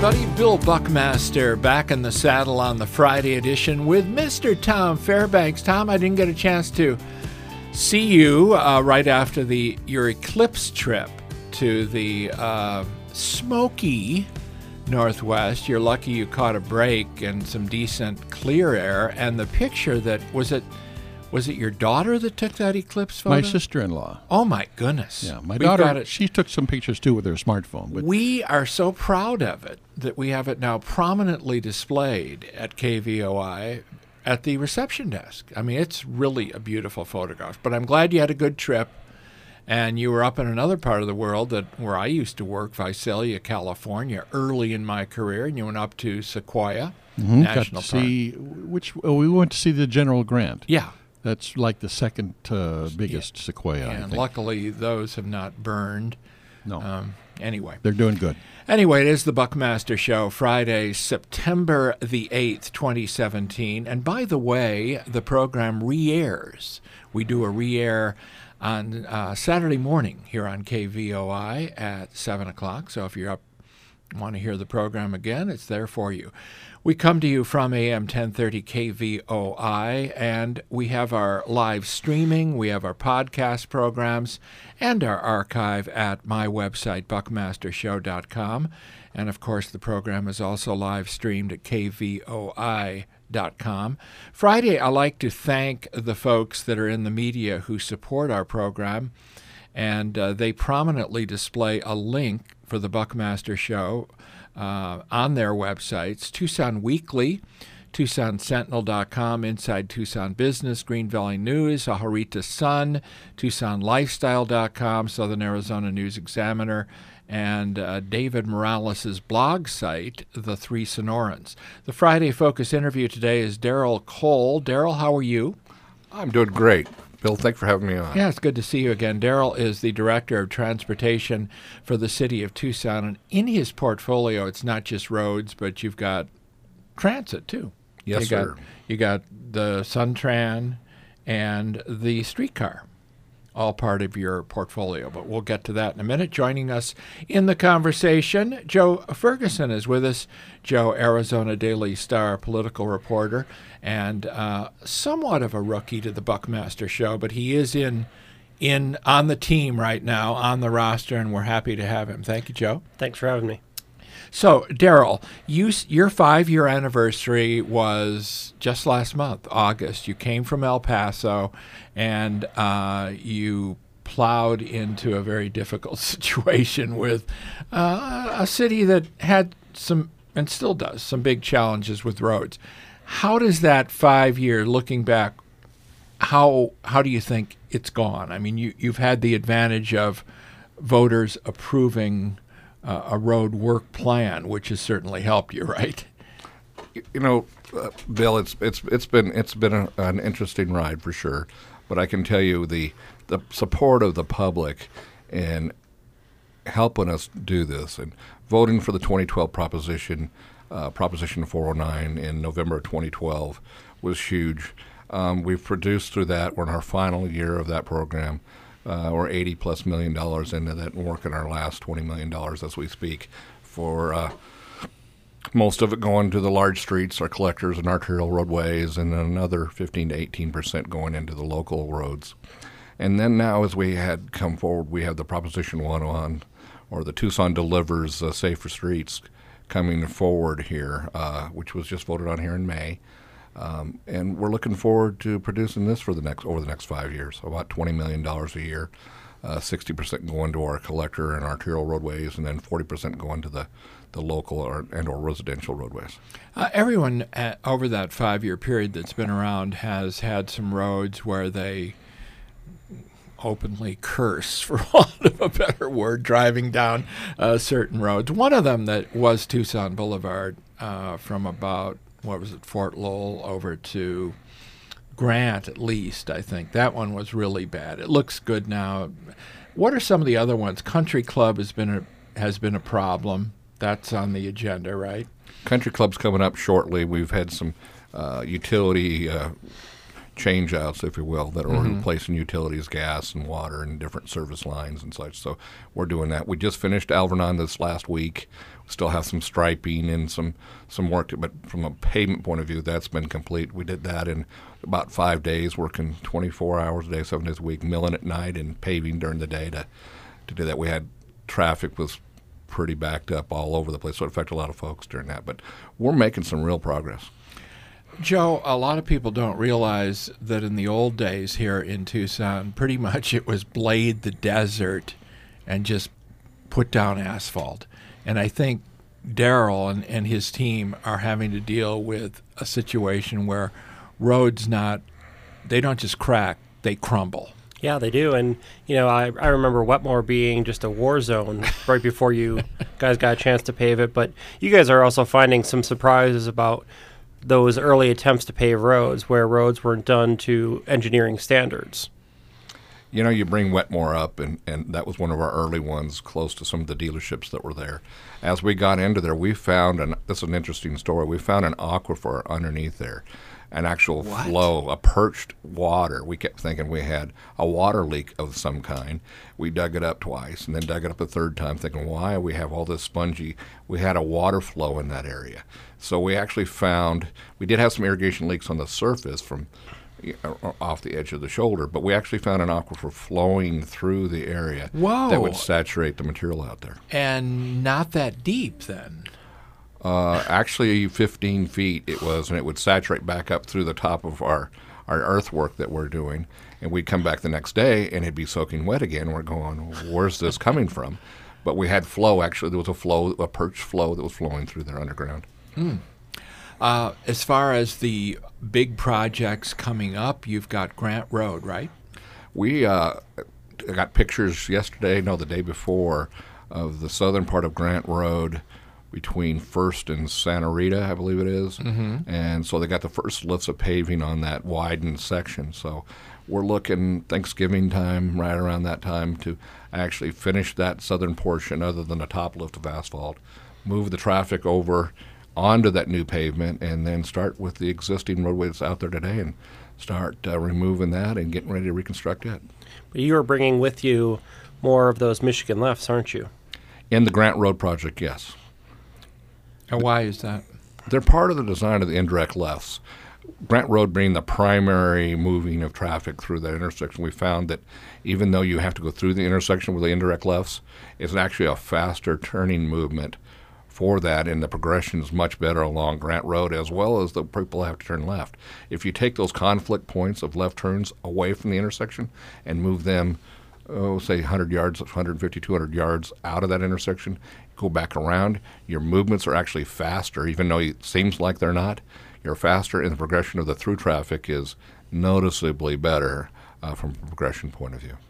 everybody. Bill Buckmaster back in the saddle on the Friday edition with Mr. Tom Fairbanks. Tom, I didn't get a chance to see you right after your eclipse trip to the smoky Northwest. You're lucky you caught a break and some decent clear air. And the picture was it your daughter that took that eclipse photo? My sister-in-law. Oh, my goodness. Yeah, my daughter, she took some pictures, too, with her smartphone. But we are so proud of it that we have it now prominently displayed at KVOI at the reception desk. I mean, it's really a beautiful photograph. But I'm glad you had a good trip, and you were up in another part of the world where I used to work, Visalia, California, early in my career, and you went up to Sequoia National Park. We went to see the General Grant. Yeah. That's like the second biggest sequoia, I and think. Luckily, those have not burned. No. Anyway. They're doing good. Anyway, it is the Buckmaster Show, Friday, September the 8th, 2017. And by the way, the program re-airs. We do a re-air on Saturday morning here on KVOI at 7 o'clock. So if you're want to hear the program again, it's there for you. We come to you from AM 1030 KVOI, and we have our live streaming, we have our podcast programs, and our archive at my website, buckmastershow.com. And, of course, the program is also live streamed at kvoi.com. Friday, I like to thank the folks that are in the media who support our program, and they prominently display a link for the Buckmaster Show on their websites: Tucson Weekly, TucsonSentinel.com, Inside Tucson Business, Green Valley News, Ajarita Sun, TucsonLifestyle.com, Southern Arizona News Examiner, and David Morales' blog site, The Three Sonorans. The Friday Focus interview today is Daryl Cole. Daryl, how are you? I'm doing great. Bill, thanks for having me on. Yeah, it's good to see you again. Daryl is the Director of Transportation for the City of Tucson, and in his portfolio, it's not just roads, but you've got transit, too. Yes, sir. You got the SunTran and the streetcar, all part of your portfolio, but we'll get to that in a minute. Joining us in the conversation, Joe Ferguson is with us. Joe, Arizona Daily Star political reporter, and somewhat of a rookie to the Buckmaster Show, but he is on the team right now, on the roster, and we're happy to have him. Thank you, Joe. Thanks for having me. So, Daryl, your 5-year anniversary was just last month, August. You came from El Paso, and you plowed into a very difficult situation with a city that had some, and still does, some big challenges with roads. How does that 5-year, looking back, how do you think it's gone? I mean, you've had the advantage of voters approving a road work plan, which has certainly helped you, right? You know, Bill, it's been an interesting ride for sure, but I can tell you the support of the public in helping us do this and voting for the 2012 Proposition 409 in November of 2012 was huge. We've produced through that. We're in our final year of that program. We're $80+ million into that and working our last $20 million as we speak for most of it going to the large streets, our collectors and arterial roadways, and then another 15 to 18% going into the local roads. And then now as we had come forward, we have the Proposition 101, or the Tucson Delivers Safer Streets, coming forward here, which was just voted on here in May. And we're looking forward to producing this over the next 5 years, so about $20 million a year, 60% going to our collector and arterial roadways, and then 40% going to the local or residential roadways. Everyone over that 5-year period that's been around has had some roads where they openly curse, for want of a better word, driving down certain roads. One of them that was Tucson Boulevard from about, Fort Lowell over to Grant, at least, I think. That one was really bad. It looks good now. What are some of the other ones? Country Club has been a problem. That's on the agenda, right? Country Club's coming up shortly. We've had some utility change-outs, if you will, that are replacing utilities, gas and water and different service lines and such. So we're doing that. We just finished Alvernon this last week. We still have some striping and some work, but from a pavement point of view, that's been complete. We did that in about 5 days, working 24 hours a day, 7 days a week, milling at night and paving during the day to do that. We had traffic was pretty backed up all over the place, so it affected a lot of folks during that. But we're making some real progress. Joe, a lot of people don't realize that in the old days here in Tucson, pretty much it was blade the desert and just put down asphalt. And I think Darrell and his team are having to deal with a situation where roads they don't just crack, they crumble. Yeah, they do. And, I remember Wetmore being just a war zone right before you guys got a chance to pave it. But you guys are also finding some surprises about those early attempts to pave roads where roads weren't done to engineering standards. You bring Wetmore up, and that was one of our early ones close to some of the dealerships that were there. As we got into there, we found, and this is an interesting story, we found an aquifer underneath there, an actual flow, a perched water. We kept thinking we had a water leak of some kind. We dug it up twice and then dug it up a third time thinking, why do we have all this spongy? We had a water flow in that area. So we actually found, we did have some irrigation leaks on the surface from off the edge of the shoulder, but we actually found an aquifer flowing through the area that would saturate the material out there. And not that deep then? Actually 15 feet it was, and it would saturate back up through the top of our earthwork that we're doing. And we'd come back the next day, and it'd be soaking wet again. We're going, where's this coming from? But we had flow, actually. There was a perch flow that was flowing through there underground. As far as the big projects coming up, you've got Grant Road, right? We got pictures the day before, of the southern part of Grant Road between First and Santa Rita, I believe it is. And so they got the first lifts of paving on that widened section. So we're looking Thanksgiving time, right around that time, to actually finish that southern portion other than a top lift of asphalt, move the traffic over onto that new pavement, and then start with the existing roadway that's out there today and start removing that and getting ready to reconstruct it. But you are bringing with you more of those Michigan lefts, aren't you? In the Grant Road project, yes. And why is that? They're part of the design of the indirect lefts. Grant Road being the primary moving of traffic through that intersection, we found that even though you have to go through the intersection with the indirect lefts, it's actually a faster turning movement for that, and the progression is much better along Grant Road, as well as the people have to turn left. If you take those conflict points of left turns away from the intersection and move them, say 100 yards, 150, 200 yards out of that intersection, go back around, your movements are actually faster, even though it seems like they're not. You're faster, and the progression of the through traffic is noticeably better from a progression point of view.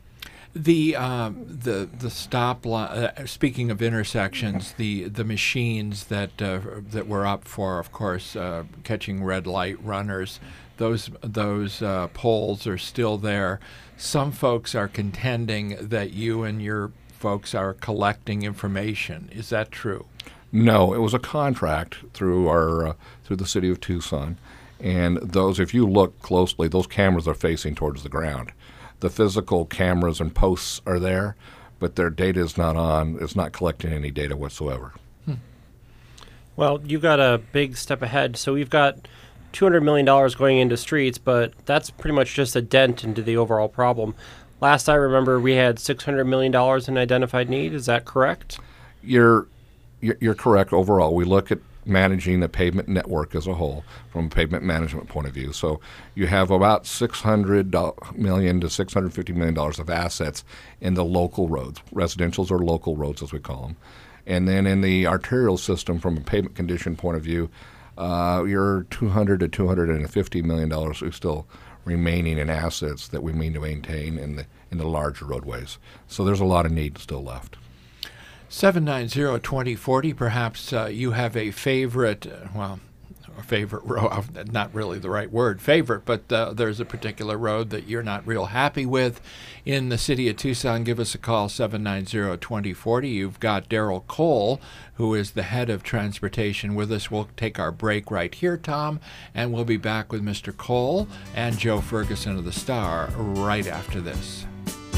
The stop line. Speaking of intersections, the machines that were up for, of course, catching red light runners. Those poles are still there. Some folks are contending that you and your folks are collecting information. Is that true? No, it was a contract through the city of Tucson, and those, if you look closely, those cameras are facing towards the ground. The physical cameras and posts are there, but their data is not on. It's not collecting any data whatsoever. Well, you've got a big step ahead. So we've got $200 million going into streets, but that's pretty much just a dent into the overall problem. Last I remember, we had $600 million in identified need. Is that correct? You're correct overall. We look at managing the pavement network as a whole from a pavement management point of view. So you have about $600 million to $650 million of assets in the local roads. Residentials are local roads, as we call them. And then in the arterial system, from a pavement condition point of view, you're $200 to $250 million is still remaining in assets that we mean to maintain in the larger roadways. So there's a lot of need still left. 790-2040, perhaps you have a favorite, favorite road, not really the right word, favorite, but there's a particular road that you're not real happy with in the city of Tucson, give us a call, 790-2040. You've got Daryl Cole, who is the head of transportation, with us. We'll take our break right here, Tom, and we'll be back with Mr. Cole and Joe Ferguson of the Star right after this.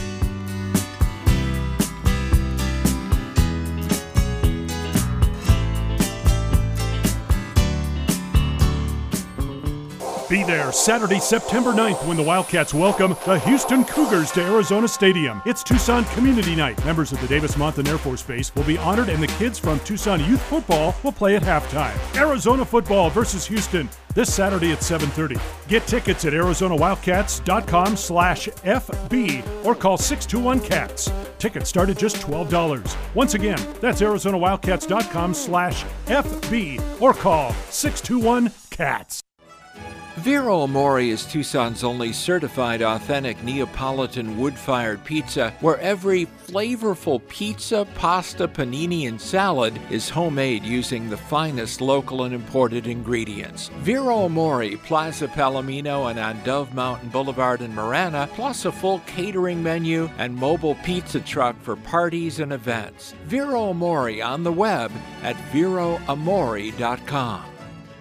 Be there Saturday, September 9th when the Wildcats welcome the Houston Cougars to Arizona Stadium. It's Tucson Community Night. Members of the Davis-Monthan Air Force Base will be honored, and the kids from Tucson Youth Football will play at halftime. Arizona football versus Houston this Saturday at 7:30. Get tickets at ArizonaWildcats.com/FB or call 621-CATS. Tickets start at just $12. Once again, that's ArizonaWildcats.com/FB or call 621-CATS. Vero Amore is Tucson's only certified authentic Neapolitan wood-fired pizza, where every flavorful pizza, pasta, panini, and salad is homemade using the finest local and imported ingredients. Vero Amore, Plaza Palomino and on Dove Mountain Boulevard in Marana, plus a full catering menu and mobile pizza truck for parties and events. Vero Amore on the web at veroamore.com.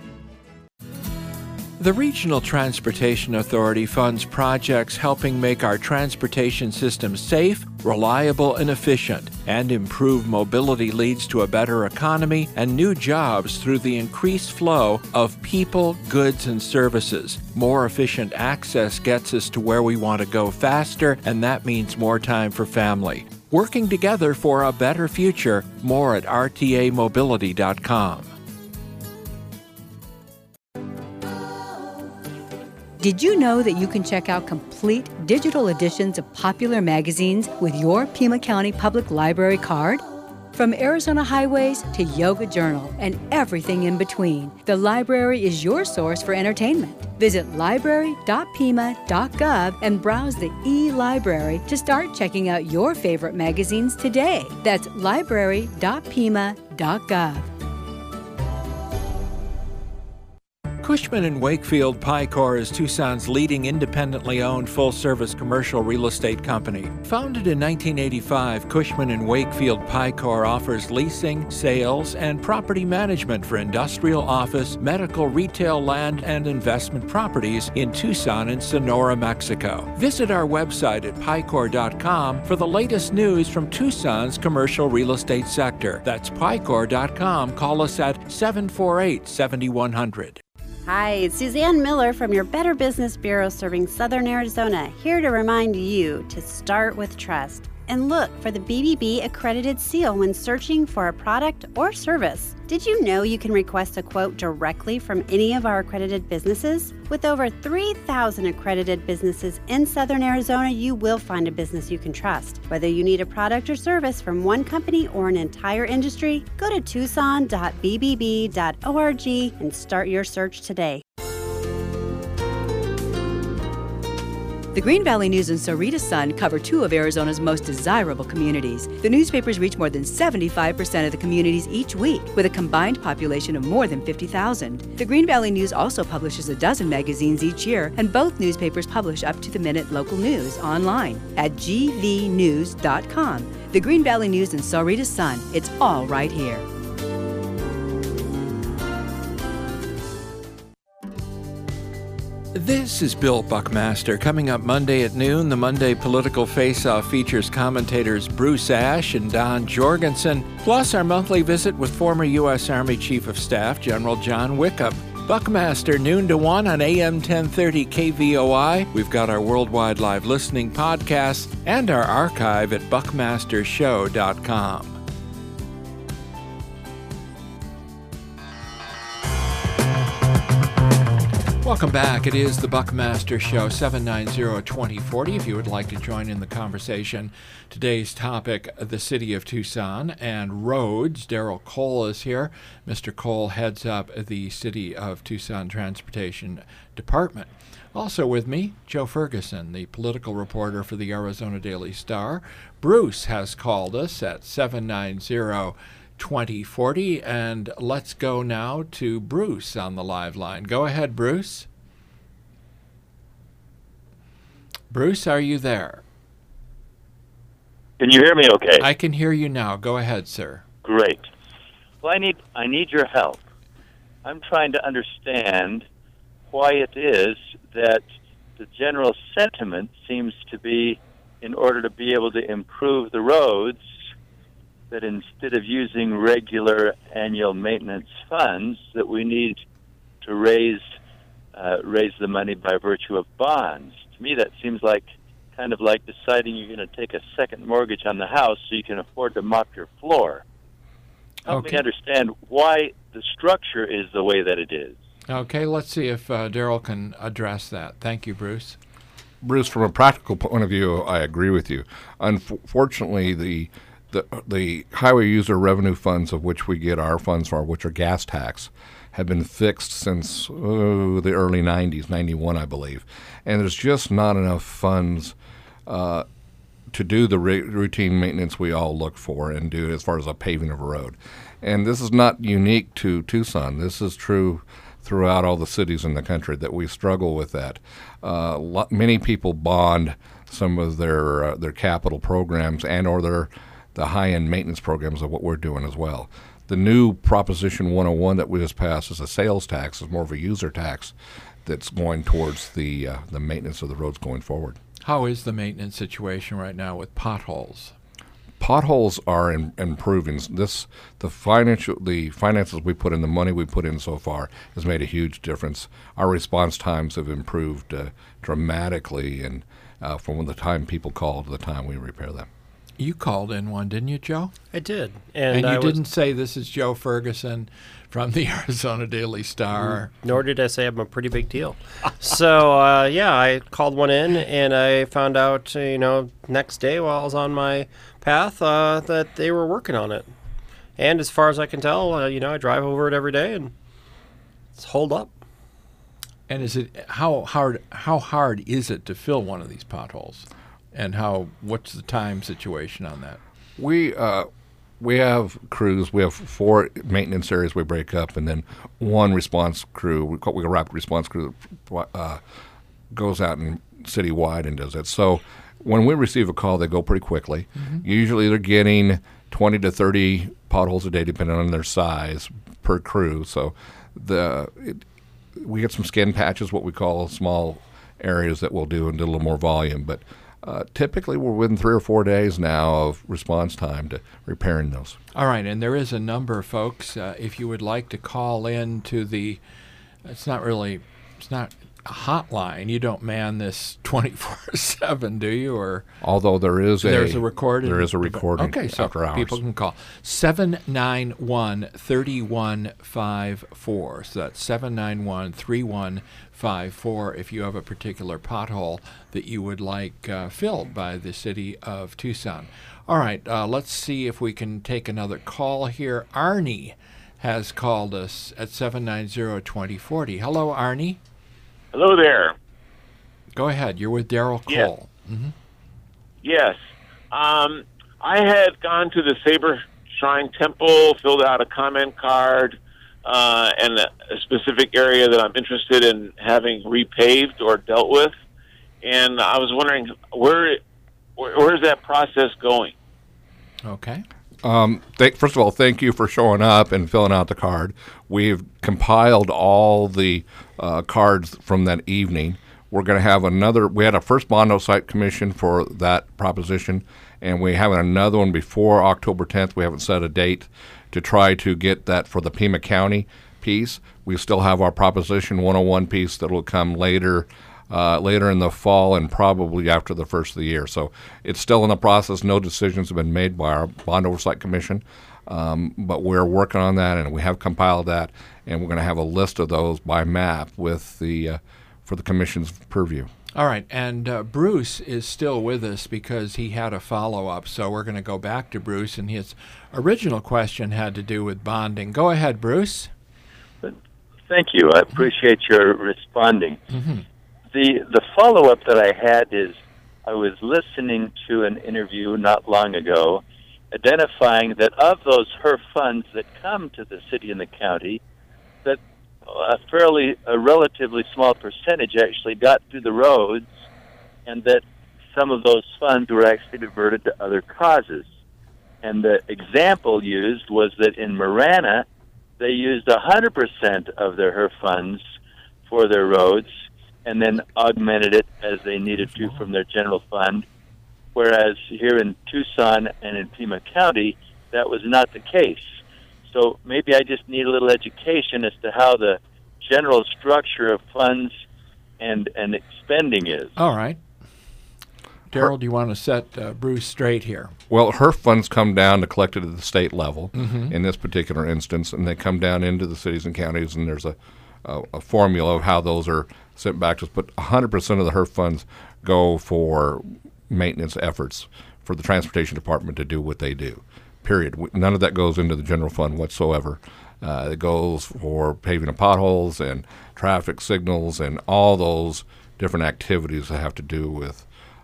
The Regional Transportation Authority funds projects helping make our transportation system safe, reliable, and efficient, and improve mobility leads to a better economy and new jobs through the increased flow of people, goods, and services. More efficient access gets us to where we want to go faster, and that means more time for family. Working together for a better future. More at rtamobility.com. Did you know that you can check out complete digital editions of popular magazines with your Pima County Public Library card? From Arizona Highways to Yoga Journal and everything in between, the library is your source for entertainment. Visit library.pima.gov and browse the e-library to start checking out your favorite magazines today. That's library.pima.gov. Cushman & Wakefield Picor is Tucson's leading independently owned full-service commercial real estate company. Founded in 1985, Cushman & Wakefield Picor offers leasing, sales, and property management for industrial, office, medical, retail, land, and investment properties in Tucson and Sonora, Mexico. Visit our website at picor.com for the latest news from Tucson's commercial real estate sector. That's picor.com. Call us at 748-7100. Hi, it's Suzanne Miller from your Better Business Bureau serving Southern Arizona, here to remind you to start with trust and look for the BBB accredited seal when searching for a product or service. Did you know you can request a quote directly from any of our accredited businesses? With over 3,000 accredited businesses in Southern Arizona, you will find a business you can trust. Whether you need a product or service from one company or an entire industry, go to tucson.bbb.org and start your search today. The Green Valley News and Sarita Sun cover two of Arizona's most desirable communities. The newspapers reach more than 75% of the communities each week, with a combined population of more than 50,000. The Green Valley News also publishes a dozen magazines each year, and both newspapers publish up-to-the-minute local news online at gvnews.com. The Green Valley News and Sarita Sun, it's all right here. This is Bill Buckmaster. Coming up Monday at noon, the Monday Political Face-Off features commentators Bruce Ash and Don Jorgensen, plus our monthly visit with former U.S. Army Chief of Staff General John Wickham. Buckmaster, noon to 1 on AM 1030 KVOI. We've got our worldwide live listening podcasts and our archive at buckmastershow.com. Welcome back. It is the Buckmaster Show, 790-2040. If you would like to join in the conversation, today's topic, the city of Tucson and roads. Daryl Cole is here. Mr. Cole heads up the City of Tucson Transportation Department. Also with me, Joe Ferguson, the political reporter for the Arizona Daily Star. Bruce has called us at 790-2040. 2040. And let's go now to Bruce on the live line. Go ahead, Bruce. Bruce, are you there? Can you hear me okay? I can hear you now. Go ahead, sir. Great. Well, I need your help. I'm trying to understand why it is that the general sentiment seems to be, in order to be able to improve the roads, that instead of using regular annual maintenance funds, that we need to raise the money by virtue of bonds. To me, that seems like kind of like deciding you're going to take a second mortgage on the house so you can afford to mop your floor. Help me understand why the structure is the way that it is. Okay, let's see if Daryl can address that. Thank you, Bruce. Bruce, from a practical point of view, I agree with you. Unfortunately, the highway user revenue funds of which we get our funds from, which are gas tax, have been fixed since the early 90s, 91, I believe. And there's just not enough funds to do the routine maintenance we all look for and do as far as a paving of a road. And this is not unique to Tucson. This is true throughout all the cities in the country, that we struggle with that. Many people bond some of their capital programs and or the high-end maintenance programs of what we're doing as well. The new Proposition 101 that we just passed is a sales tax. It's more of a user tax that's going towards the maintenance of the roads going forward. How is the maintenance situation right now with potholes? Potholes are improving. The finances we put in, the money we put in so far has made a huge difference. Our response times have improved dramatically, and from the time people call to the time we repair them. You called in one, didn't you, Joe? I did. And you didn't say, this is Joe Ferguson from the Arizona Daily Star. Nor did I say I'm a pretty big deal. So, I called one in, and I found out, next day while I was on my path, that they were working on it. And as far as I can tell, I drive over it every day, and it's holed up. And is it how hard is it to fill one of these potholes? And what's the time situation on that? We have crews. We have 4 maintenance areas we break up, and then one response crew. We call a rapid response crew that goes out and citywide and does it. So when we receive a call, they go pretty quickly. Mm-hmm. Usually they're getting 20 to 30 potholes a day, depending on their size per crew. So we get some skin patches, what we call small areas that we'll do and do a little more volume, but. Typically, we're within 3 or 4 days now of response time to repairing those. All right, and there is a number, folks. If you would like to call in to it's not a hotline. You don't man this 24/7, do you? Or although there's a recording. Okay, so after hours. People can call 791-3154. So that's 791-3154 if you have a particular pothole that you would like filled by the city of Tucson. All right, let's see if we can take another call here. Arnie has called us at 790-2040. Hello, Arnie. Hello there. Go ahead. You're with Daryl Cole. Yes. Mm-hmm. Yes. I had gone to the Saber Shrine Temple, filled out a comment card, and a specific area that I'm interested in having repaved or dealt with. And I was wondering, where is that process going? Okay. First of all, thank you for showing up and filling out the card. We've compiled all the cards from that evening. We're going to have we had a first Bondo Site Commission for that proposition, and we have another one before October 10th. We haven't set a date to try to get that for the Pima County piece. We still have our Proposition 101 piece that will come later in the fall and probably after the first of the year. So it's still in the process. No decisions have been made by our Bond Oversight Commission, but we're working on that, and we have compiled that, and we're going to have a list of those by map with for the Commission's purview. All right, and Bruce is still with us because he had a follow-up, so we're going to go back to Bruce, and his original question had to do with bonding. Go ahead, Bruce. Thank you. I appreciate your responding. Mm-hmm. The follow-up that I had is I was listening to an interview not long ago, identifying that of those HERF funds that come to the city and the county, that a relatively small percentage actually got through the roads, and that some of those funds were actually diverted to other causes. And the example used was that in Marana, they used 100% of their HERF funds for their roads and then augmented it as they needed to from their general fund, whereas here in Tucson and in Pima County, that was not the case. So maybe I just need a little education as to how the general structure of funds and expending is. All right. Daryl, do you want to set Bruce straight here? Well, HERF funds come down to collected at the state level in this particular instance, and they come down into the cities and counties, and there's a formula of how those are sent back to us. But 100% of the HERF funds go for maintenance efforts for the transportation department to do what they do, period. None of that goes into the general fund whatsoever. It goes for paving of potholes and traffic signals and all those different activities that have to do with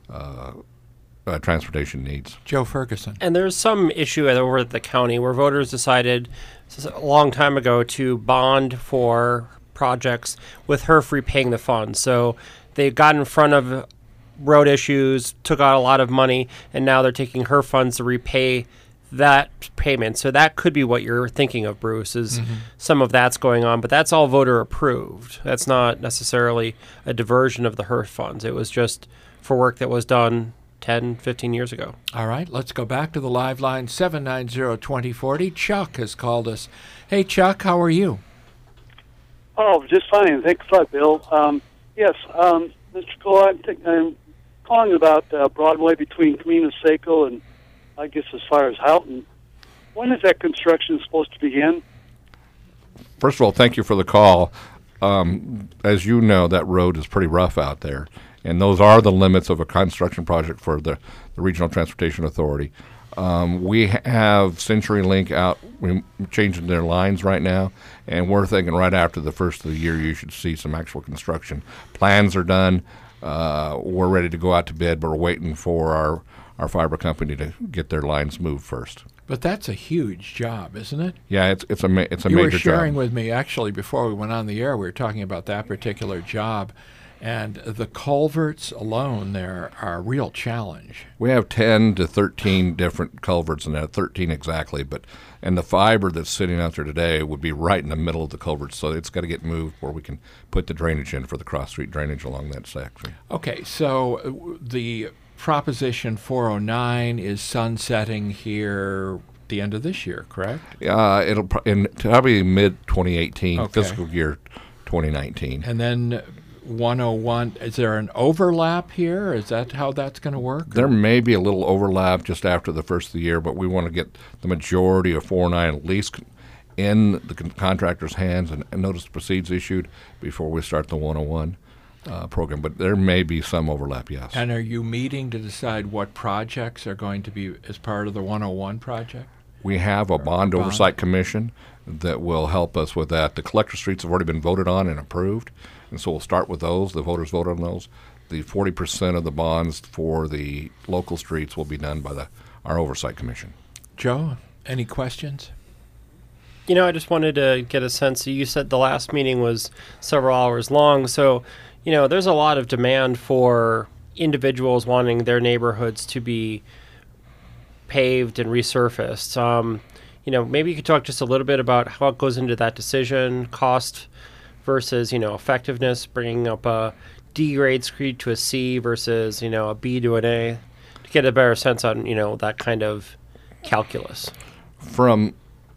transportation needs. Joe Ferguson. And there's some issue over at the county where voters decided a long time ago to bond for projects with HERF repaying the funds. So they got in front of road issues, took out a lot of money, and now they're taking HERF funds to repay that payment. So that could be what you're thinking of, Bruce, is some of that's going on, but that's all voter approved. That's not necessarily a diversion of the HERF funds. It was just for work that was done 10, 15 years ago. All right, let's go back to the live line, 790-2040. Chuck has called us. Hey, Chuck, how are you? Oh, just fine. Thanks a lot, Bill. Yes, Mr. Cole, I'm calling about Broadway between Camino Seco and, I guess, as far as Houghton. When is that construction supposed to begin? First of all, thank you for the call. As you know, that road is pretty rough out there, and those are the limits of a construction project for the Regional Transportation Authority. We have CenturyLink out changing their lines right now, and we're thinking right after the first of the year you should see some actual construction. Plans are done. We're ready to go out to bid, but we're waiting for our fiber company to get their lines moved first. But that's a huge job, isn't it? Yeah, it's a major job. You were sharing with me, actually, before we went on the air, we were talking about that particular job. And the culverts alone there are a real challenge. We have 10 to 13 different culverts in that, 13 exactly. And the fiber that's sitting out there today would be right in the middle of the culverts, so it's got to get moved where we can put the drainage in for the cross-street drainage along that section. Okay, so the Proposition 409 is sunsetting here at the end of this year, correct? It'll probably mid-2018, fiscal year 2019. And then 101, is there an overlap here? Is that how that's going to work? There may be a little overlap just after the first of the year, but we want to get the majority of 409 at least in the contractor's hands and notice to proceeds issued before we start the 101 program. But there may be some overlap, yes. And are you meeting to decide what projects are going to be as part of the 101 project? We have a bond oversight commission that will help us with that. The collector streets have already been voted on and approved, and so we'll start with those. The voters vote on those. The 40% of the bonds for the local streets will be done by our oversight commission. Joe, any questions? You know, I just wanted to get a sense. You said the last meeting was several hours long, so, you know, there's a lot of demand for individuals wanting their neighborhoods to be paved and resurfaced. You know, maybe you could talk just a little bit about how it goes into that decision, cost versus, you know, effectiveness, bringing up a D grade street to a C versus, you know, a B to an A, to get a better sense on, you know, that kind of calculus. From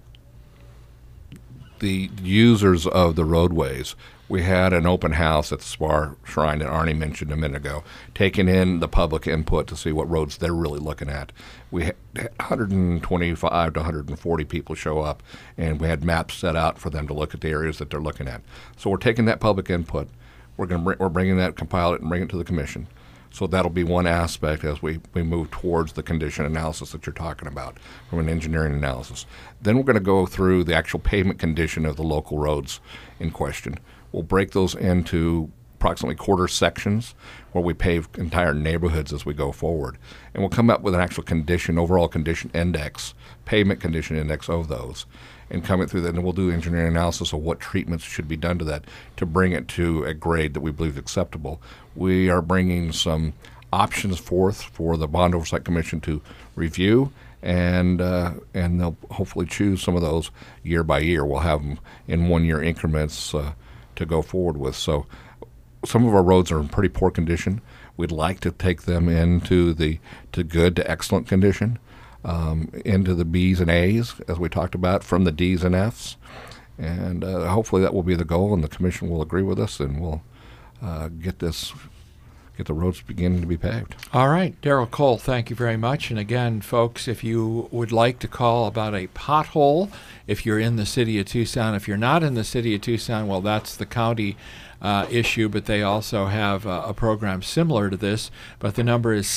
the users of the roadways, we had an open house at the Spar Shrine that Arnie mentioned a minute ago, taking in the public input to see what roads they're really looking at. We had 125 to 140 people show up, and we had maps set out for them to look at the areas that they're looking at. So we're taking that public input, we're bringing that, compile it, and bring it to the commission. So that'll be one aspect as we move towards the condition analysis that you're talking about from an engineering analysis. Then we're going to go through the actual pavement condition of the local roads in question. We'll break those into approximately quarter sections where we pave entire neighborhoods as we go forward. And we'll come up with an actual overall condition index, pavement condition index of those, and coming through that. And we'll do engineering analysis of what treatments should be done to that to bring it to a grade that we believe is acceptable. We are bringing some options forth for the Bond Oversight Commission to review, and they'll hopefully choose some of those year by year. We'll have them in 1 year increments to go forward with. So some of our roads are in pretty poor condition. We'd like to take them into to good to excellent condition, into the B's and A's, as we talked about, from the D's and F's. And hopefully that will be the goal, and the commission will agree with us, and we'll get the roads beginning to be paved. All right, Darrell Cole, thank you very much. And again, folks, if you would like to call about a pothole, if you're in the city of Tucson, if you're not in the city of Tucson, well, that's the county issue, but they also have a program similar to this. But the number is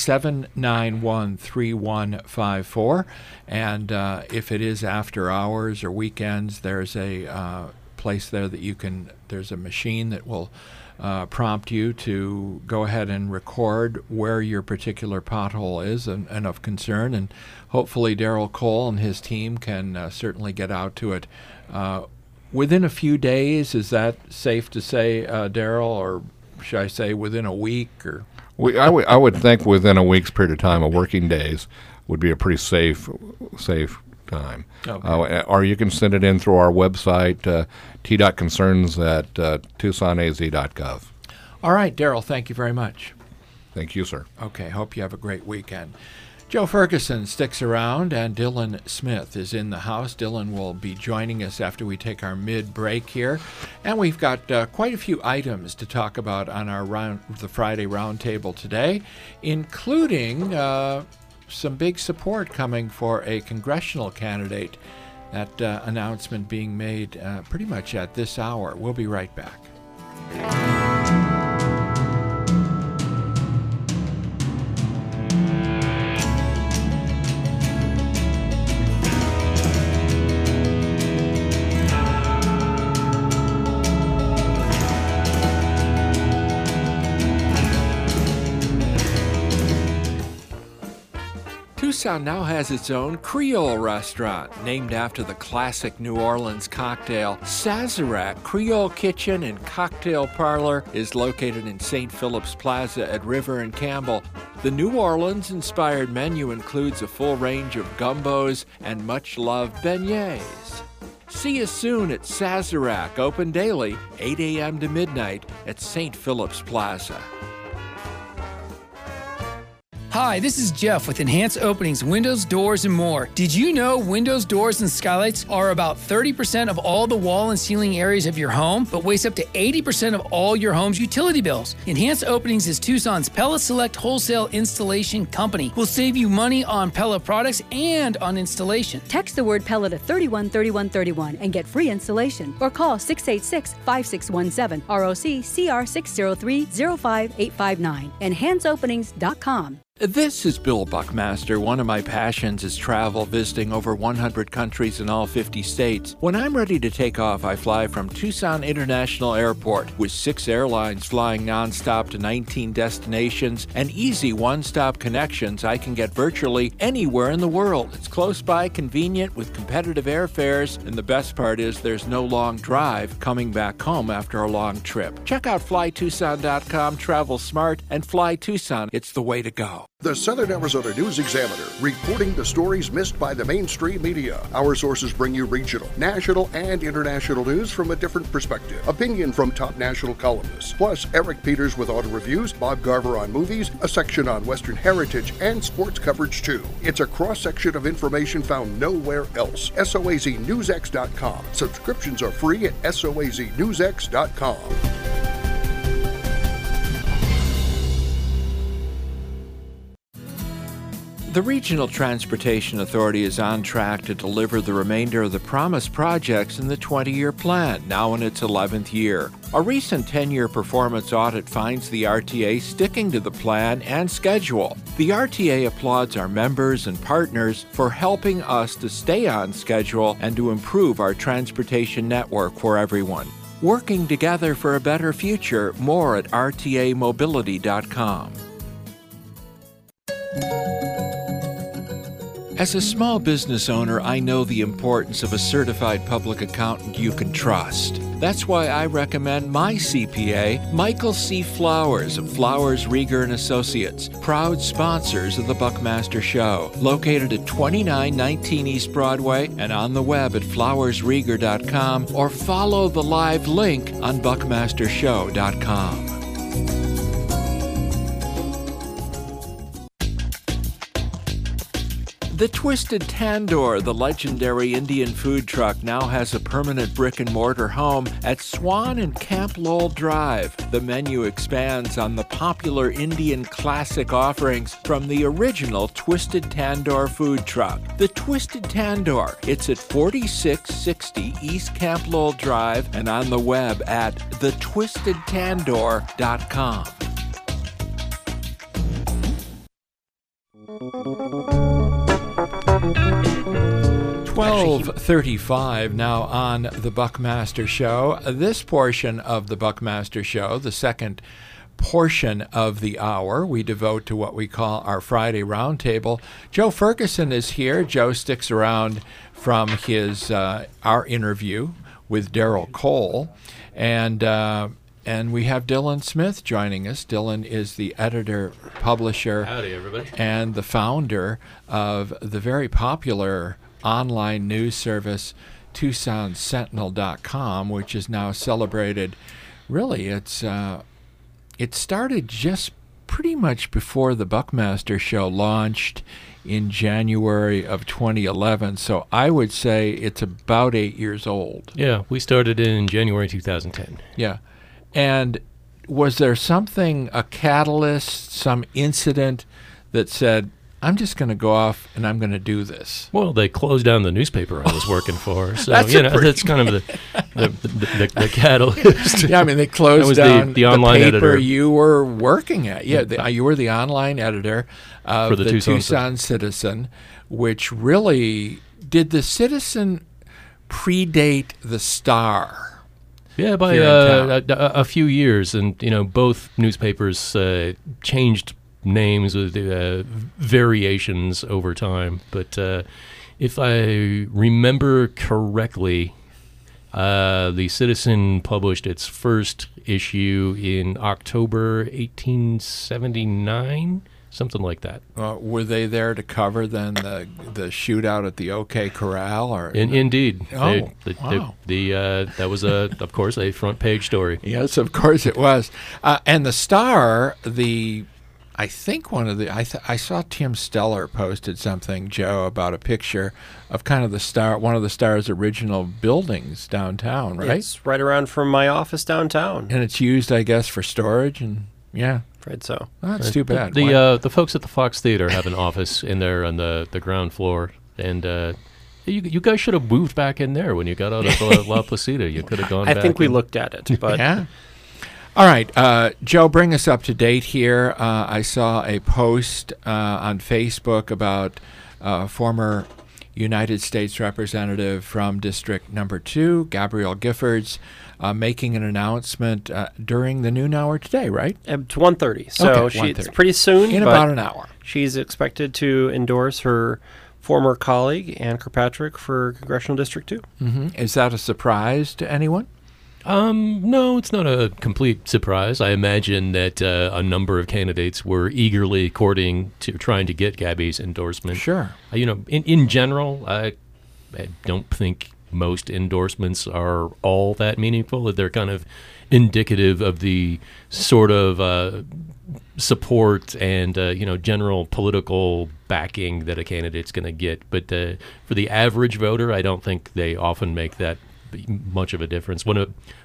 791-3154. And if it is after hours or weekends, there's a place there that there's a machine that will prompt you to go ahead and record where your particular pothole is and of concern. And hopefully Darrell Cole and his team can certainly get out to it within a few days. Is that safe to say, Darrell, or should I say within a week? Or I would think within a week's period of time, working days, would be a pretty safe time. Okay. Or you can send it in through our website, t.concerns@tucsonaz.gov. All right, Darrell, thank you very much. Thank you, sir. Okay, hope you have a great weekend. Joe Ferguson sticks around, and Dylan Smith is in the house. Dylan will be joining us after we take our mid-break here. And we've got quite a few items to talk about on the Friday Roundtable today, including some big support coming for a congressional candidate. That announcement being made pretty much at this hour. We'll be right back. Tucson now has its own Creole restaurant, named after the classic New Orleans cocktail. Sazerac Creole Kitchen and Cocktail Parlor is located in St. Philip's Plaza at River and Campbell. The New Orleans-inspired menu includes a full range of gumbos and much-loved beignets. See you soon at Sazerac, open daily, 8 a.m. to midnight at St. Philip's Plaza. Hi, this is Jeff with Enhanced Openings, Windows, Doors, and more. Did you know windows, doors, and skylights are about 30% of all the wall and ceiling areas of your home, but waste up to 80% of all your home's utility bills? Enhanced Openings is Tucson's Pella Select Wholesale Installation Company. We'll save you money on Pella products and on installation. Text the word Pella to 313131 and get free installation. Or call 686-5617, ROC CR 603-05859. EnhanceOpenings.com. This is Bill Buckmaster. One of my passions is travel, visiting over 100 countries in all 50 states. When I'm ready to take off, I fly from Tucson International Airport. With 6 airlines flying nonstop to 19 destinations and easy one-stop connections, I can get virtually anywhere in the world. It's close by, convenient, with competitive airfares, and the best part is there's no long drive coming back home after a long trip. Check out flytucson.com, travel smart, and Fly Tucson. It's the way to go. The Southern Arizona News Examiner, reporting the stories missed by the mainstream media. Our sources bring you regional, national, and international news from a different perspective. Opinion from top national columnists. Plus, Eric Peters with auto reviews, Bob Garver on movies, a section on Western heritage, and sports coverage too. It's a cross-section of information found nowhere else. SOAZNewsX.com. Subscriptions are free at SOAZNewsX.com. The Regional Transportation Authority is on track to deliver the remainder of the promised projects in the 20-year plan, now in its 11th year. A recent 10-year performance audit finds the RTA sticking to the plan and schedule. The RTA applauds our members and partners for helping us to stay on schedule and to improve our transportation network for everyone. Working together for a better future. More at rtamobility.com. As a small business owner, I know the importance of a certified public accountant you can trust. That's why I recommend my CPA, Michael C. Flowers of Flowers, Rieger & Associates, proud sponsors of the Buckmaster Show, located at 2919 East Broadway and on the web at flowersrieger.com, or follow the live link on buckmastershow.com. The Twisted Tandoor, the legendary Indian food truck, now has a permanent brick-and-mortar home at Swan and Camp Lowell Drive. The menu expands on the popular Indian classic offerings from the original Twisted Tandoor food truck. The Twisted Tandoor, it's at 4660 East Camp Lowell Drive and on the web at thetwistedtandoor.com. 12:35 now on the Buckmaster Show. This portion of the Buckmaster Show, the second portion of the hour, we devote to what we call our Friday Roundtable. Joe Ferguson is here. Joe sticks around from his our interview with Daryl Cole, and we have Dylan Smith joining us. Dylan is the editor, publisher, howdy, everybody, and the founder of the very popular online news service TucsonSentinel.com, which is now celebrated. Really, it started just pretty much before the Buckmaster Show launched in January of 2011, so I would say it's about 8 years old. Yeah, we started in January 2010. Yeah. And was there something, a catalyst, some incident that said, I'm just going to go off and I'm going to do this? Well, they closed down the newspaper I was working for, so that's kind of the catalyst. Yeah, I mean, they closed down the online paper editor you were working at. Yeah, you were the online editor of the Tucson Citizen, which really, did the Citizen predate the Star? Yeah, by a few years, and both newspapers changed names with variations over time. But if I remember correctly, the Citizen published its first issue in October 1879, something like that. Were they there to cover then the shootout at the OK Corral? Or indeed. Wow. That was of course a front page story. Yes, of course it was. And the Star, I think I saw Tim Steller posted something, Joe, about a picture of kind of one of the Star's original buildings downtown, right? It's right around from my office downtown. And it's used, I guess, for storage, and yeah. Afraid so. Well, that's too bad. The folks at the Fox Theater have an office in there on the ground floor, and you guys should have moved back in there when you got out of La Placida. You could have gone back. I think we looked at it, but... Yeah. All right, Joe, bring us up to date here. I saw a post on Facebook about former United States Representative from District Number 2, Gabrielle Giffords, making an announcement during the noon hour today, right? It's 1:30, so it's pretty soon. In about an hour. She's expected to endorse her former colleague, Ann Kirkpatrick, for Congressional District 2. Mm-hmm. Is that a surprise to anyone? No, it's not a complete surprise. I imagine that a number of candidates were eagerly trying to get Gabby's endorsement. Sure. In general, I don't think most endorsements are all that meaningful. They're kind of indicative of the sort of support and general political backing that a candidate's going to get. But for the average voter, I don't think they often make that much of a difference. When the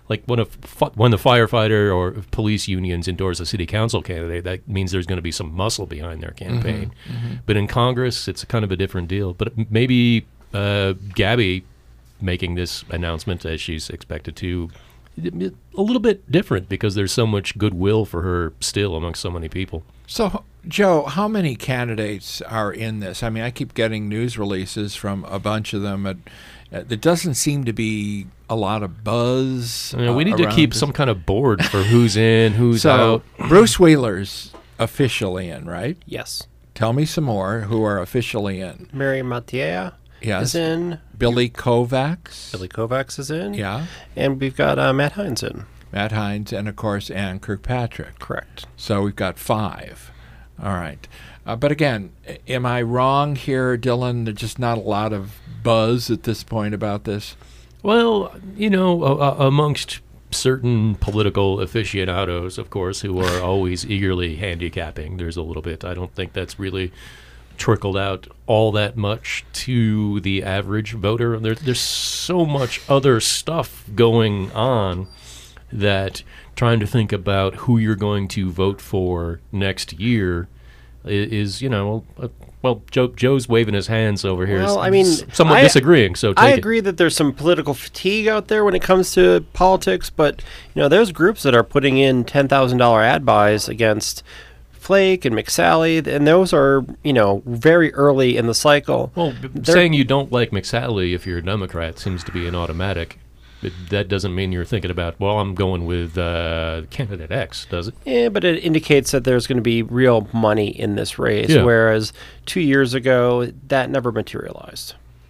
firefighter or police unions endorse a city council candidate, that means there's going to be some muscle behind their campaign. Mm-hmm, mm-hmm. But in Congress, it's kind of a different deal. But maybe Gabby making this announcement, as she's expected to, a little bit different because there's so much goodwill for her still amongst so many people. So Joe, how many candidates are in this? I mean, I keep getting news releases from a bunch of them. There doesn't seem to be a lot of buzz. We need to keep some kind of board for who's in, who's out. Bruce Wheeler's officially in, right? Yes. Tell me some more who are officially in. Mary Mathieu is in. Billy Kovacs. Billy Kovacs is in. Yeah. And we've got Matt Hines in. Matt Hines and, of course, Ann Kirkpatrick. Correct. So we've got 5. All right. But again, am I wrong here, Dylan? There's just not a lot of buzz at this point about this? Well, amongst certain political aficionados, of course, who are always eagerly handicapping, there's a little bit. I don't think that's really trickled out all that much to the average voter. There's so much other stuff going on that trying to think about who you're going to vote for next year is, well, Joe's waving his hands over here. Well, I mean, somewhat disagreeing. So I agree that there's some political fatigue out there when it comes to politics, but there's groups that are putting in $10,000 ad buys against Flake and McSally, and those are very early in the cycle. Well, saying you don't like McSally if you're a Democrat seems to be an automatic. That doesn't mean you're thinking about, well, I'm going with candidate X, does it? Yeah, but it indicates that there's going to be real money in this race, whereas 2 years ago, that never materialized.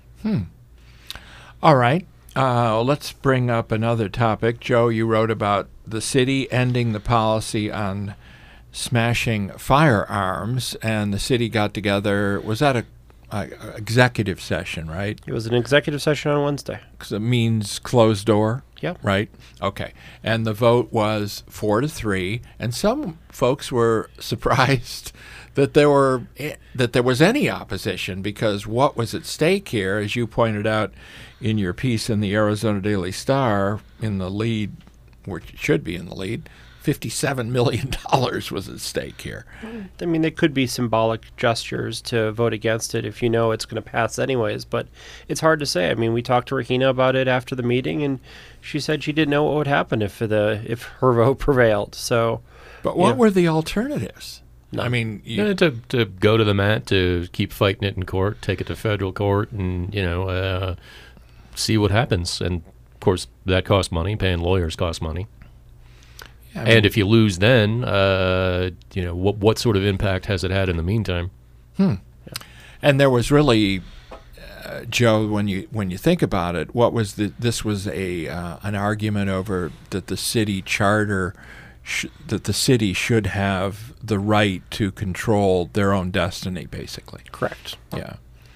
All right. Let's bring up another topic. Joe, you wrote about the city ending the policy on smashing firearms, and the city got together. Was that a executive session, right? It was an executive session on Wednesday. Because it means closed door? Yep. Right? Okay. And the vote was 4-3, and some folks were surprised that there was any opposition, because what was at stake here, as you pointed out in your piece in the Arizona Daily Star, in the lead, which it should be in the lead, $57 million was at stake here. I mean, they could be symbolic gestures to vote against it if it's going to pass anyways, but it's hard to say. I mean, we talked to Rahina about it after the meeting, and she said she didn't know what would happen if her vote prevailed. So, but what were the alternatives? No. I mean, to go to the mat, to keep fighting it in court, take it to federal court, and see what happens. And of course, that costs money. Paying lawyers costs money. And if you lose, then what sort of impact has it had in the meantime? And there was really, Joe, when you think about it, this was an argument over that the city charter, that the city should have the right to control their own destiny, basically. Correct. Yeah.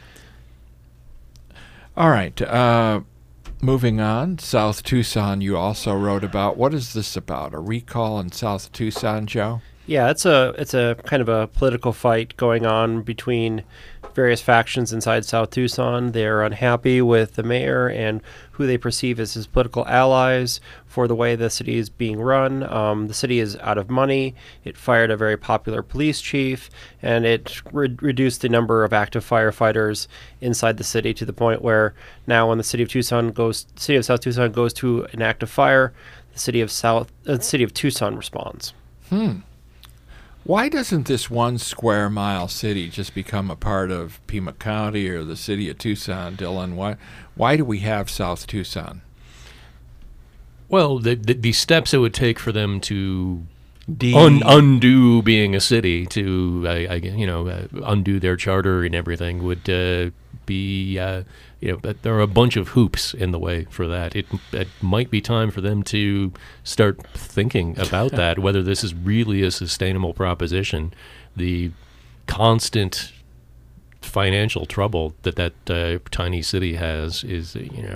All right. Moving on, South Tucson, you also wrote about. What is this about? A recall in South Tucson, Joe? Yeah, it's a kind of a political fight going on between various factions inside South Tucson. They're unhappy with the mayor and who they perceive as his political allies for the way the city is being run. The city is out of money. It fired a very popular police chief, and it reduced the number of active firefighters inside the city to the point where now when the city of South Tucson goes to an active fire, the city of Tucson responds. Why doesn't this 1 square mile city just become a part of Pima County or the city of Tucson, Dylan? Why do we have South Tucson? Well, the steps it would take for them to undo being a city, to undo their charter and everything would be but there are a bunch of hoops in the way for that. It might be time for them to start thinking about that, whether this is really a sustainable proposition. The constant financial trouble that tiny city has is,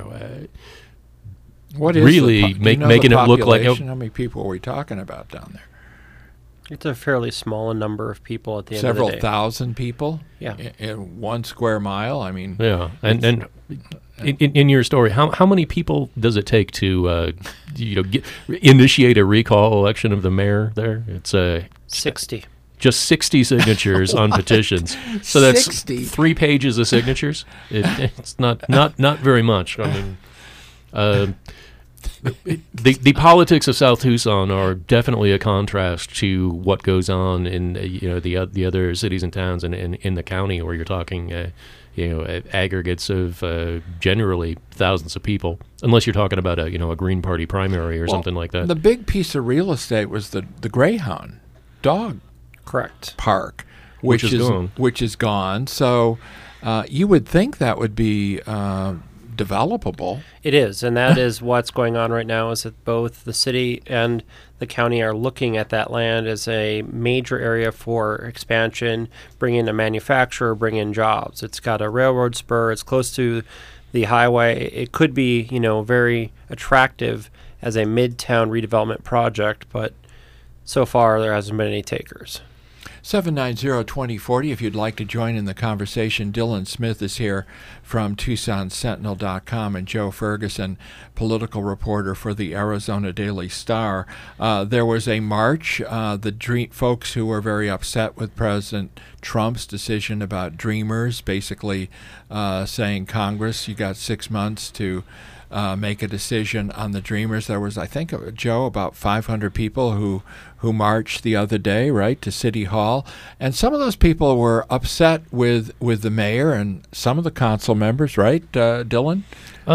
what is really making it look like. How many people are we talking about down there? It's a fairly small number of people at the end of the day. Several thousand people? Yeah. In 1 square mile? I mean... Yeah. And in your story, how many people does it take to initiate a recall election of the mayor there? It's 60. Just 60 signatures on petitions. So that's 60? 3 pages of signatures. It's not very much. I mean... the politics of South Tucson are definitely a contrast to what goes on in the other cities and towns and in the county, where you're talking aggregates of generally thousands of people, unless you're talking about a Green Party primary or something like that. The big piece of real estate was the Greyhound dog park, which is gone. So you would think that would be developable. It is, and that is what's going on right now, is that both the city and the county are looking at that land as a major area for expansion, bring in a manufacturer, bring in jobs. It's got a railroad spur, it's close to the highway. It could be, very attractive as a midtown redevelopment project, but so far there hasn't been any takers. 790-2040 if you'd like to join in the conversation. Dylan Smith is here from TucsonSentinel.com, and Joe Ferguson, political reporter for the Arizona Daily Star. There was a march. The folks who were very upset with President Trump's decision about Dreamers, basically saying, Congress, you got 6 months to make a decision on the Dreamers. There was, I think, Joe, about 500 people who marched the other day, right, to City Hall. And some of those people were upset with the mayor and some of the council members, right, Dylan?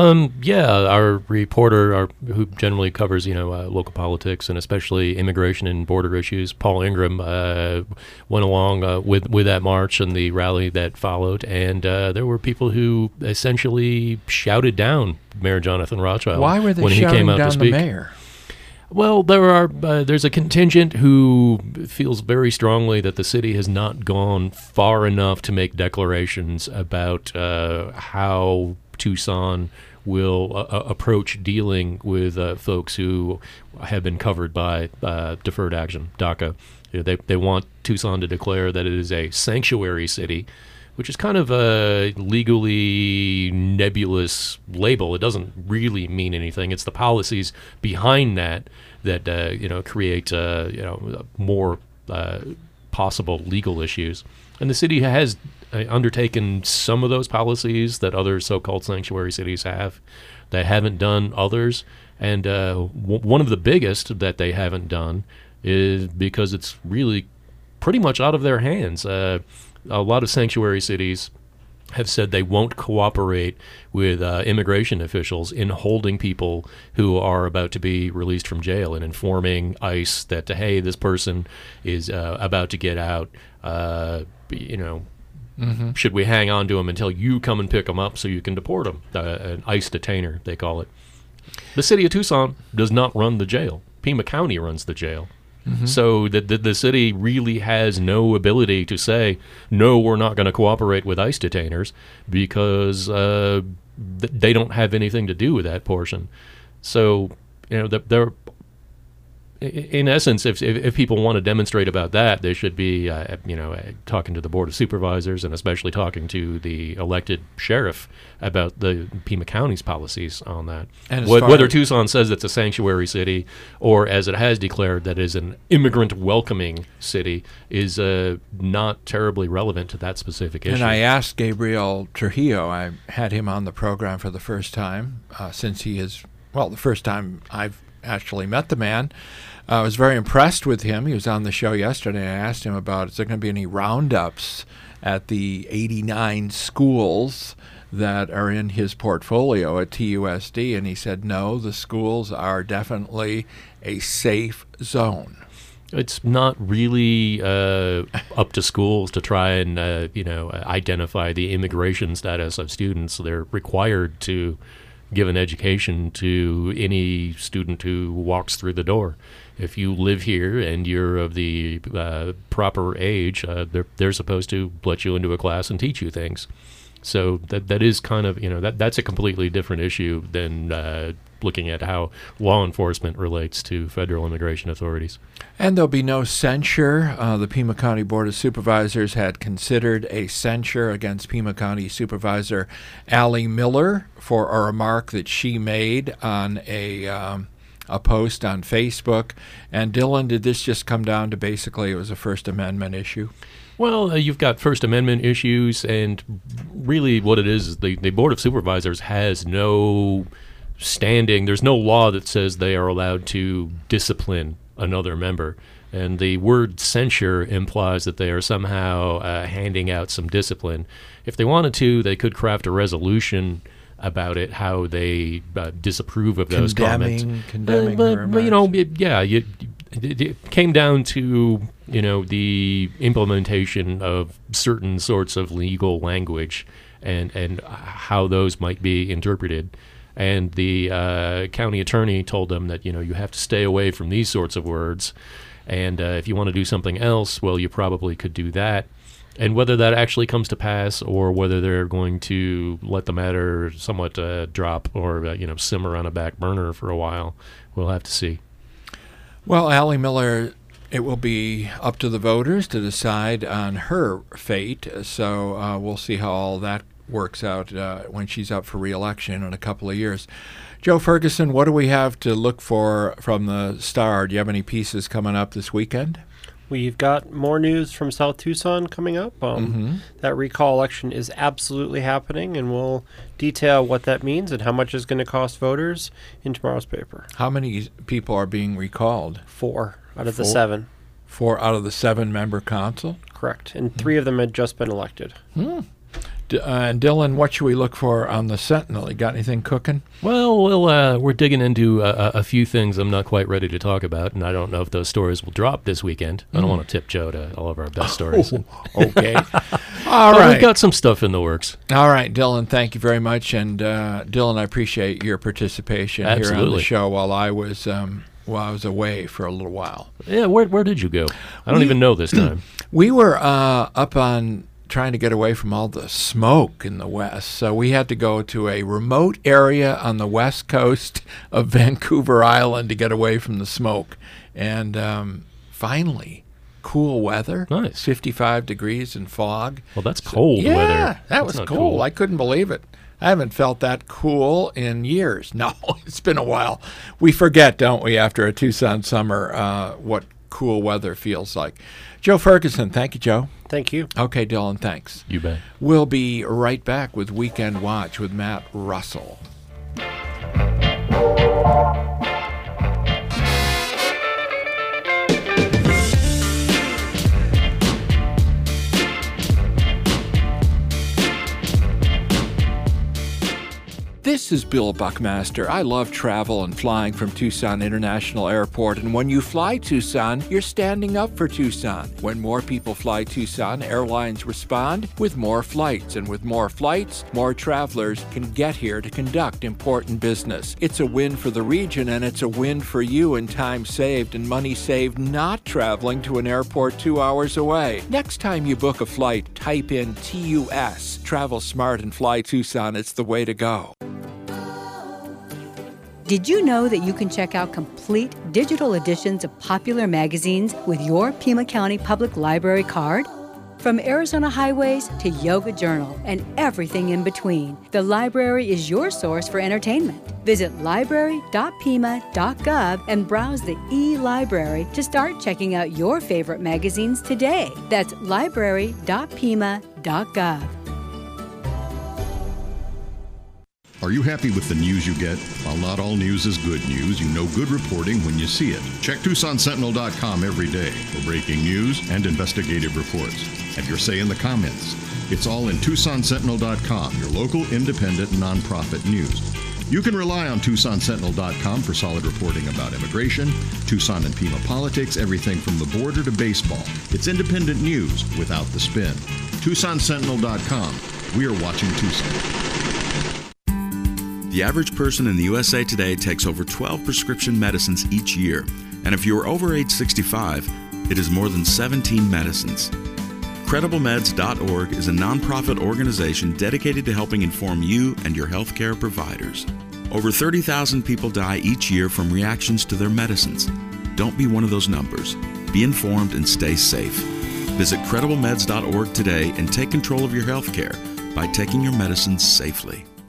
Our reporter, who generally covers, local politics and especially immigration and border issues, Paul Ingram, went along with that march and the rally that followed. And there were people who essentially shouted down Mayor Jonathan Rothschild. Why were they when shouting he came out down to speak. the mayor? Well, there's a contingent who feels very strongly that the city has not gone far enough to make declarations about how Tucson will approach dealing with folks who have been covered by deferred action, DACA. They want Tucson to declare that it is a sanctuary city, which is kind of a legally nebulous label. It doesn't really mean anything. It's the policies behind that create more possible legal issues. And the city has undertaken some of those policies that other so-called sanctuary cities have. They haven't done others. And one of the biggest that they haven't done is because it's really pretty much out of their hands. A lot of sanctuary cities have said they won't cooperate with immigration officials in holding people who are about to be released from jail and informing ICE that, hey, this person is about to get out. Should we hang on to him until you come and pick him up so you can deport him? An ICE detainer, they call it. The city of Tucson does not run the jail. Pima County runs the jail. Mm-hmm. So the city really has no ability to say, no, we're not going to cooperate with ICE detainers because they don't have anything to do with that portion. So, they're in essence, if people want to demonstrate about that, they should be, talking to the Board of Supervisors and especially talking to the elected sheriff about the Pima County's policies on that. And whether Tucson says it's a sanctuary city or, as it has declared, that is an immigrant-welcoming city is not terribly relevant to that specific issue. And I asked Gabriel Trujillo, I had him on the program for the first time since he is, the first time I've actually met the man. I was very impressed with him. He was on the show yesterday. I asked him about, is there going to be any roundups at the 89 schools that are in his portfolio at TUSD? And he said, no, the schools are definitely a safe zone. It's not really up to schools to try and, identify the immigration status of students. They're required to give an education to any student who walks through the door. If you live here and you're of the proper age, they're supposed to let you into a class and teach you things. So that is kind of, that's a completely different issue than looking at how law enforcement relates to federal immigration authorities. And there'll be no censure. The Pima County Board of Supervisors had considered a censure against Pima County Supervisor Allie Miller for a remark that she made on a post on Facebook. And Dylan, did this just come down to basically it was a First Amendment issue? Well, you've got First Amendment issues, and really what it is the Board of Supervisors has no standing. There's no law that says they are allowed to discipline another member. And the word censure implies that they are somehow handing out some discipline. If they wanted to, they could craft a resolution about it, how they disapprove of those comments. Condemning but you know, it came down to, you know, the implementation of certain sorts of legal language and how those might be interpreted. And the county attorney told them that, you know, you have to stay away from these sorts of words. And if you want to do something else, well, you probably could do that. And whether that actually comes to pass or whether they're going to let the matter somewhat drop or, you know, simmer on a back burner for a while, we'll have to see. Well, Allie Miller, it will be up to the voters to decide on her fate. So we'll see how all that works out when she's up for re-election in a couple of years. Joe Ferguson, what do we have to look for from the Star? Do you have any pieces coming up this weekend? We've got more news from South Tucson coming up. That recall election is absolutely happening, and we'll detail what that means and how much it's going to cost voters in tomorrow's paper. How many people are being recalled? 4 out of the 7. 4 out of the 7-member council? Correct. And 3 of them had just been elected. And Dylan, what should we look for on the Sentinel? You got anything cooking? Well, we're digging into a few things I'm not quite ready to talk about, and I don't know if those stories will drop this weekend. I don't want to tip Joe to all of our best stories. Okay. All right. We've got some stuff in the works. All right, Dylan, thank you very much. And Dylan, I appreciate your participation here on the show while I was away for a little while. Yeah, where did you go? I don't even know this time. We were up on trying to get away from all the smoke in the west. So we had to go to a remote area on the west coast of Vancouver Island to get away from the smoke. And finally, cool weather. Nice. 55 degrees and fog. Well, that's cold weather. Yeah, that was cool. I couldn't believe it. I haven't felt that cool in years. No, it's been a while. We forget, don't we, after a Tucson summer, what cool weather feels like. Joe Ferguson, thank you, Joe. Thank you. Okay, Dylan, thanks. You bet. We'll be right back with Weekend Watch with Matt Russell. This is Bill Buckmaster. I love travel and flying from Tucson International Airport, and when you fly Tucson, you're standing up for Tucson. When more people fly Tucson, airlines respond with more flights, and with more flights, more travelers can get here to conduct important business. It's a win for the region, and it's a win for you in time saved and money saved not traveling to an airport 2 hours away. Next time you book a flight, type in TUS. Travel smart and fly Tucson. It's the way to go. Did you know that you can check out complete digital editions of popular magazines with your Pima County Public Library card? From Arizona Highways to Yoga Journal and everything in between, the library is your source for entertainment. Visit library.pima.gov and browse the e-library to start checking out your favorite magazines today. That's library.pima.gov. Are you happy with the news you get? While not all news is good news, you know good reporting when you see it. Check TucsonSentinel.com every day for breaking news and investigative reports. Have your say in the comments. It's all in TucsonSentinel.com, your local independent nonprofit news. You can rely on TucsonSentinel.com for solid reporting about immigration, Tucson and Pima politics, everything from the border to baseball. It's independent news without the spin. TucsonSentinel.com. We are watching Tucson. The average person in the USA today takes over 12 prescription medicines each year, and if you are over age 65, it is more than 17 medicines. CredibleMeds.org is a nonprofit organization dedicated to helping inform you and your healthcare providers. Over 30,000 people die each year from reactions to their medicines. Don't be one of those numbers. Be informed and stay safe. Visit CredibleMeds.org today and take control of your healthcare by taking your medicines safely.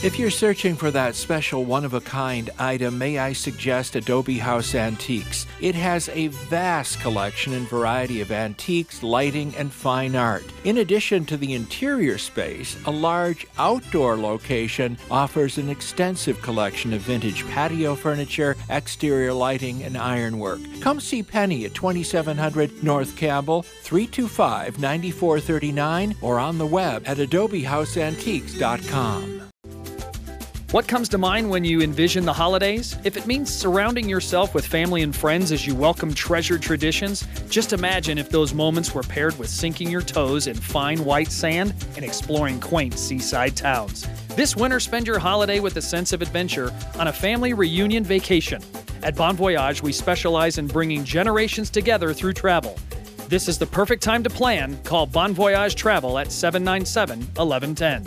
If you're searching for that special one-of-a-kind item, may I suggest Adobe House Antiques. It has a vast collection and variety of antiques, lighting, and fine art. In addition to the interior space, a large outdoor location offers an extensive collection of vintage patio furniture, exterior lighting, and ironwork. Come see Penny at 2700 North Campbell, 325-9439, or on the web at adobehouseantiques.com. What comes to mind when you envision the holidays? If it means surrounding yourself with family and friends as you welcome treasured traditions, just imagine if those moments were paired with sinking your toes in fine white sand and exploring quaint seaside towns. This winter, spend your holiday with a sense of adventure on a family reunion vacation. At Bon Voyage, we specialize in bringing generations together through travel. This is the perfect time to plan. Call Bon Voyage Travel at 797-1110.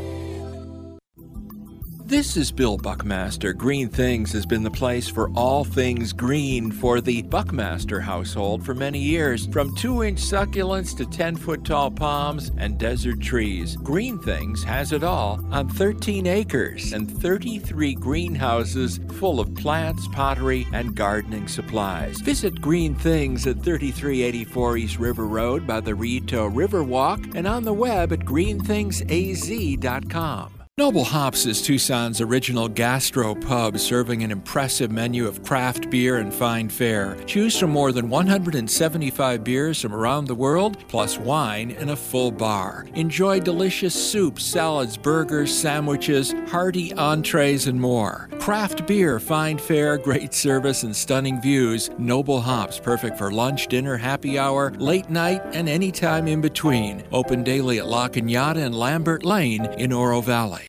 This is Bill Buckmaster. Green Things has been the place for all things green for the Buckmaster household for many years. From 2-inch succulents to 10-foot tall palms and desert trees, Green Things has it all on 13 acres and 33 greenhouses full of plants, pottery, and gardening supplies. Visit Green Things at 3384 East River Road by the Rito Riverwalk and on the web at greenthingsaz.com. Noble Hops is Tucson's original gastro pub, serving an impressive menu of craft beer and fine fare. Choose from more than 175 beers from around the world, plus wine and a full bar. Enjoy delicious soups, salads, burgers, sandwiches, hearty entrees, and more. Craft beer, fine fare, great service, and stunning views. Noble Hops, perfect for lunch, dinner, happy hour, late night, and any time in between. Open daily at La Cañada and Lambert Lane in Oro Valley.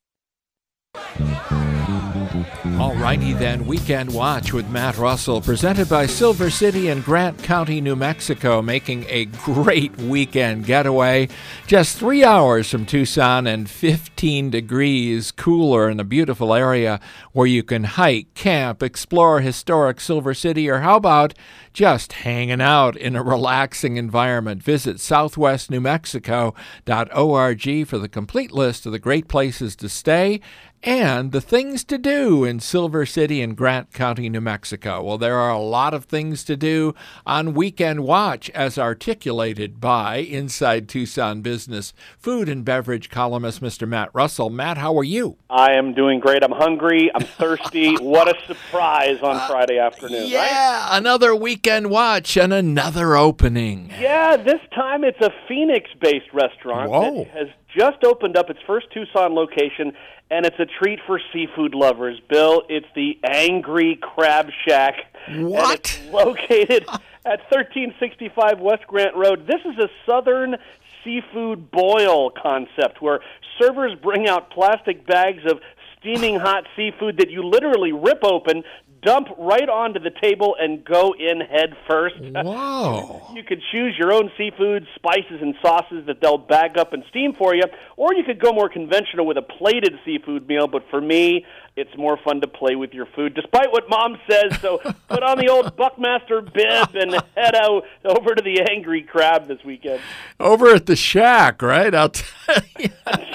Alrighty then, Weekend Watch with Matt Russell, presented by Silver City and Grant County, New Mexico, making a great weekend getaway. Just 3 hours from Tucson and 15 degrees cooler in a beautiful area where you can hike, camp, explore historic Silver City, or how about just hanging out in a relaxing environment. Visit southwestnewmexico.org for the complete list of the great places to stay and the things to do in Silver City and Grant County, New Mexico. Well, there are a lot of things to do on Weekend Watch, as articulated by Inside Tucson Business food and beverage columnist Mr. Matt Russell. Matt, how are you? I am doing great. I'm hungry. I'm thirsty. What a surprise on Friday afternoon, yeah, right? Another Weekend Watch and another opening. Yeah, this time it's a Phoenix-based restaurant that has just opened up its first Tucson location, and it's a treat for seafood lovers. Bill, it's the Angry Crab Shack. What? And it's located at 1365 West Grant Road. This is a southern seafood boil concept where servers bring out plastic bags of steaming hot seafood that you literally rip open, dump right onto the table, and go in head first. Whoa. You could choose your own seafood, spices, and sauces that they'll bag up and steam for you, or you could go more conventional with a plated seafood meal, but for me, it's more fun to play with your food, despite what Mom says. So put on the old Buckmaster bib and head out over to the Angry Crab this weekend. Over at the Shack, right? I'll tell you.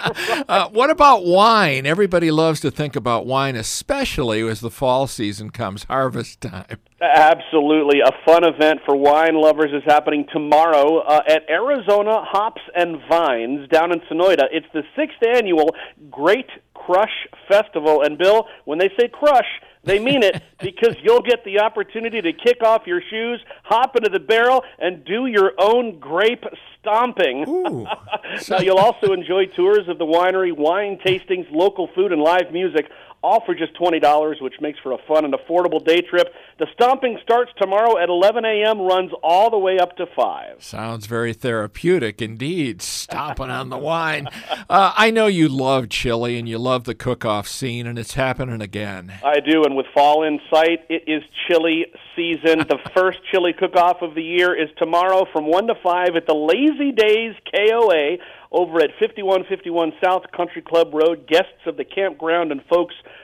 What about wine? Everybody loves to think about wine, especially as the fall season comes, harvest time. Absolutely. A fun event for wine lovers is happening tomorrow at Arizona Hops and Vines down in Sonoyta. It's the 6th annual Great Crush Festival. And, Bill, when they say crush, they mean it, because you'll get the opportunity to kick off your shoes, hop into the barrel, and do your own grape stomping. Now, you'll also enjoy tours of the winery, wine tastings, local food, and live music, all for just $20, which makes for a fun and affordable day trip. The stomping starts tomorrow at 11 a.m., runs all the way up to 5. Sounds very therapeutic indeed, stomping on the wine. I know you love chili and you love the cook-off scene, and it's happening again. I do, and with fall in sight, it is chili season. The first chili cook-off of the year is tomorrow from 1 to 5 at the Lazy Days KOA over at 5151 South Country Club Road. Guests of the campground and folks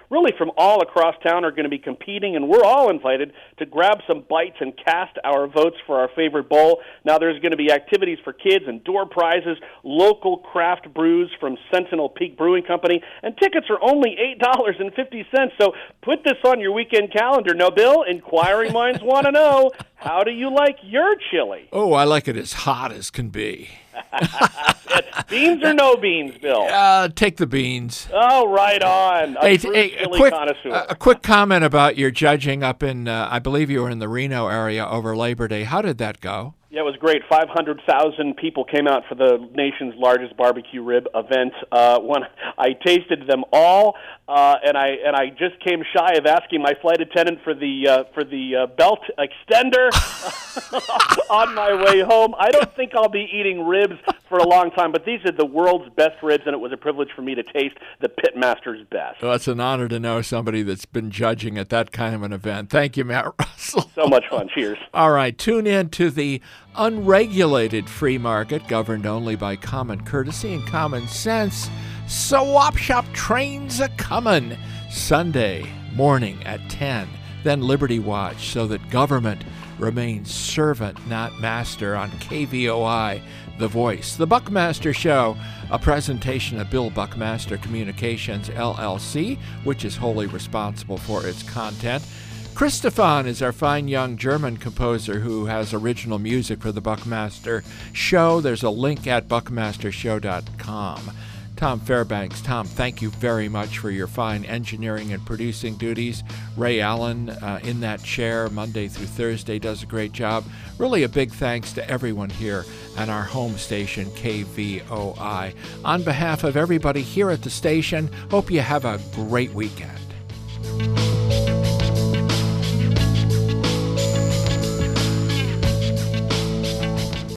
really from all across town are going to be competing, and we're all invited to grab some bites and cast our votes for our favorite bowl. Now, there's going to be activities for kids and door prizes, local craft brews from Sentinel Peak Brewing Company, and tickets are only $8.50. So put this on your weekend calendar. Now, Bill, inquiring minds want to know, how do you like your chili? Oh, I like it as hot as can be. Beans or no beans, Bill? Take the beans. Oh, right on. A quick comment about your judging up in, I believe you were in the Reno area over Labor Day. How did that go? Yeah, it was great. 500,000 people came out for the nation's largest barbecue rib event. When I tasted them all, and I just came shy of asking my flight attendant for the belt extender on my way home. I don't think I'll be eating ribs for a long time, but these are the world's best ribs, and it was a privilege for me to taste the Pitmaster's best. Well, it's an honor to know somebody that's been judging at that kind of an event. Thank you, Matt Russell. So much fun. Cheers. All right, tune in to the unregulated free market governed only by common courtesy and common sense. Swap Shop trains a-comin' Sunday morning at 10. Then Liberty Watch, so that government remains servant, not master, on KVOI, The Voice. The Buckmaster Show, a presentation of Bill Buckmaster Communications, LLC, which is wholly responsible for its content. Christophan is our fine young German composer who has original music for the Buckmaster Show. There's a link at buckmastershow.com. Tom Fairbanks. Tom, thank you very much for your fine engineering and producing duties. Ray Allen in that chair Monday through Thursday does a great job. Really a big thanks to everyone here at our home station, KVOI. On behalf of everybody here at the station, hope you have a great weekend.